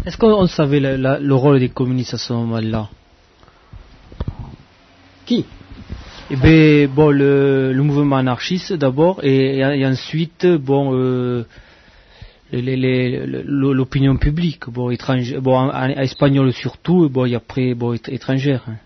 Est-ce qu'on savait le rôle des communistes à ce moment-là? Qui? Eh bien, bon, le mouvement anarchiste d'abord, et ensuite, bon, l'opinion publique, bon, étrangère, bon, en espagnol surtout, bon, et après, bon, étrangère. Hein.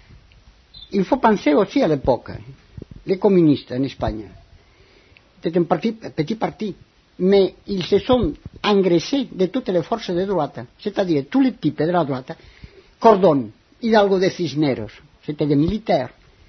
Il faut penser aussi à l'époque, les communistes en Espagne. C'était un petit parti, mais ils se sont engraissés de toutes les forces de droite, c'est-à-dire tous les types de la droite. Cordón, Hidalgo de Cisneros, c'était des militaires.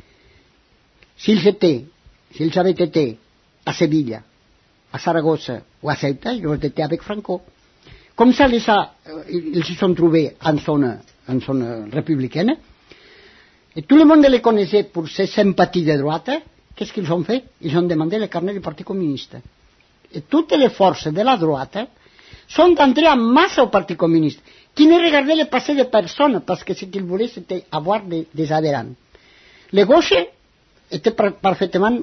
S'ils avaient été à Séville, à Saragossa ou à Ceuta, ils auraient été avec Franco. Comme ça, ils se sont trouvés en zone républicaine, et tout le monde les connaissait pour ses sympathies de droite. Qu'est-ce qu'ils ont fait? Ils ont demandé le carnet du Parti communiste. Et toutes les forces de la droite sont entrées en masse au Parti communiste, qui ne regardaient le passé de personne, parce que ce qu'ils voulaient, c'était avoir des adhérents. Les gauches étaient parfaitement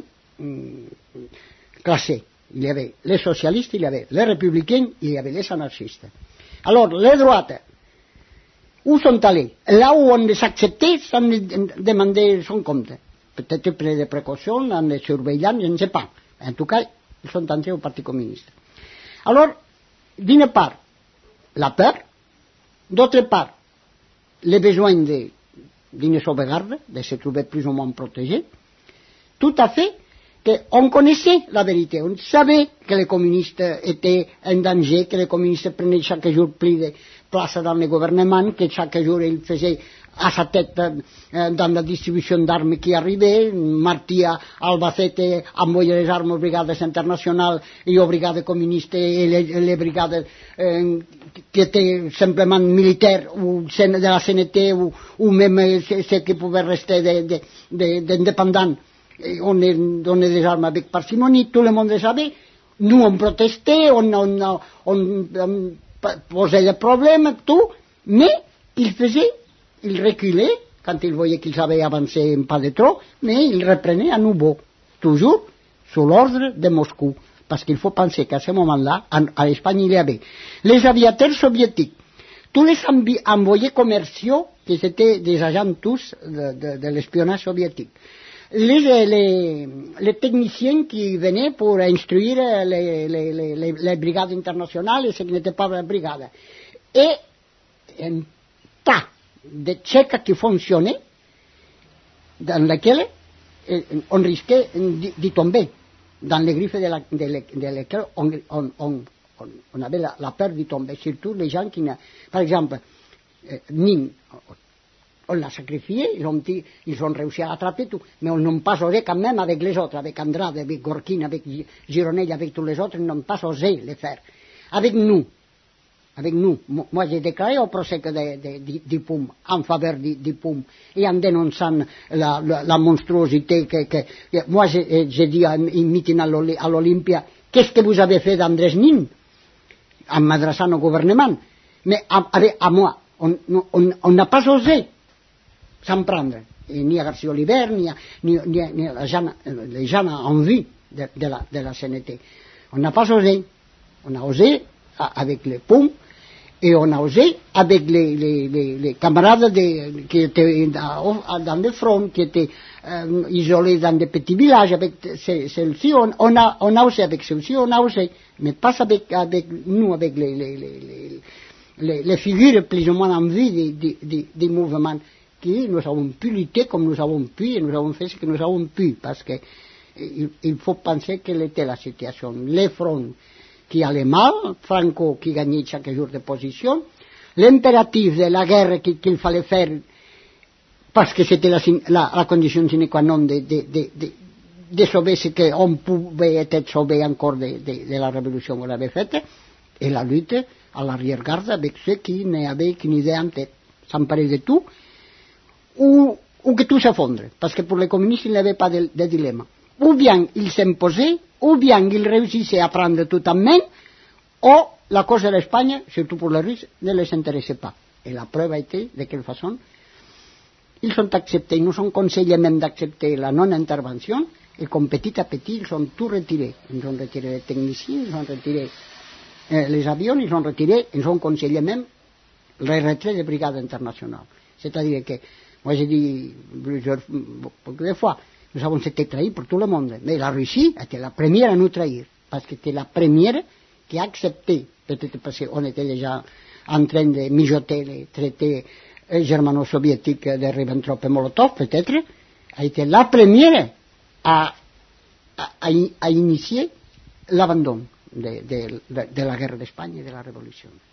classés. Il y avait les socialistes, il y avait les républicains, il y avait les anarchistes. Alors, les droites, où sont allés? Là où on les acceptait sans demander son compte. Peut-être près des précautions, en les surveillant, je ne sais pas. En tout cas, ils sont entrés au Parti communiste. Alors, d'une part, la peur, d'autre part, les besoins d'une sauvegarde, de se trouver plus ou moins protégés, tout à fait, qu'on connaissait la vérité, on savait que les communistes étaient un danger, que les communistes prenaient chaque jour plus de place dans le gouvernement, que chaque jour ils faisaient à sa tête dans la distribution d'armes qui arrivait. Martí à Albacete envoyait les armes aux brigades internationales et aux brigades communistes et les brigades qui étaient simplement militaires ou de la CNT ou même ceux qui pouvaient rester d'indépendants. On les donnait des armes avec parcimonie, tout le monde le savait. Nous on protestait, on posait des problèmes, tout, mais ils reculaient quand ils voyaient qu'ils avaient avancé un pas de trop, mais ils reprenaient à nouveau, toujours sous l'ordre de Moscou. Parce qu'il faut penser qu'à ce moment-là, à l'Espagne, il y avait les aviateurs soviétiques, tous les envoyés commerciaux, qui étaient des agents tous de l'espionnage soviétique. Les techniciens qui venaient pour instruire les brigades internationales et ce qui n'était pas la brigade. Et un tas de tchèques qui fonctionnaient, dans lesquels on risquait d'y tomber, dans les griffes de lesquelles on avait la peur d'y tomber, surtout les gens qui, par exemple, Nin, on l'a sacrifié, ils ont réussi à l'attraper tout, mais ils n'ont pas osé quand même avec les autres, avec Andrade, avec Gorkin, avec Gironell, avec tous les autres, ils n'ont pas osé le faire. Avec nous, moi j'ai déclaré au procès du PUM, en faveur du PUM, et en dénonçant la monstruosité que moi j'ai dit à un meeting à l'Olympia, qu'est-ce que vous avez fait d'Andrés Nin, en m'adressant au gouvernement, mais à moi, on n'a pas osé s'en prendre, et ni à García Oliver, ni à les gens en vie de la CNT. On n'a pas osé. On a osé avec les PUM, et on a osé avec les camarades qui étaient dans le front, qui étaient isolés dans des petits villages. Avec ceux-ci, on a osé avec ceux-ci, on a osé, mais pas avec nous, avec les figures plus ou moins en vie du mouvement, qui nous avons pu lutter comme nous avons pu, et nous avons fait ce que nous avons pu, parce que il faut penser quelle était la situation. Les fronts qui allaient mal, Franco qui gagnait chaque jour de position, l'impératif de la guerre qu'il fallait faire, parce que c'était la condition sine qua non de sauver ce qu'on pouvait être sauvé encore de la révolution qu'on avait faite, et la lutte à l'arrière-garde avec ceux qui n'avaient qu'une idée en tête, s'emparer de tout, ou que tout s'effondre, parce que pour les communistes il n'y avait pas de dilemme. Ou bien ils s'imposaient, ou bien ils réussissaient à prendre tout en main, ou la cause de l'Espagne, surtout pour les Russes, ne les intéressait pas. Et la preuve a été de quelle façon ils ont accepté, ils nous ont conseillé même d'accepter la non-intervention, et comme petit à petit ils ont tout retiré. Ils ont retiré les techniciens, ils ont retiré les avions, ils ont conseillé même le retrait des brigades internationales. C'est-à-dire que, moi j'ai dit beaucoup de fois, nous avons été trahis par tout le monde, mais la Russie était la première à nous trahir, parce que c'était la première qui a accepté, peut-être parce qu'on était déjà en train de mijoter les traités germano-soviétiques de Ribbentrop et Molotov, peut-être, a été la première à initier l'abandon de la guerre d'Espagne et de la Révolution.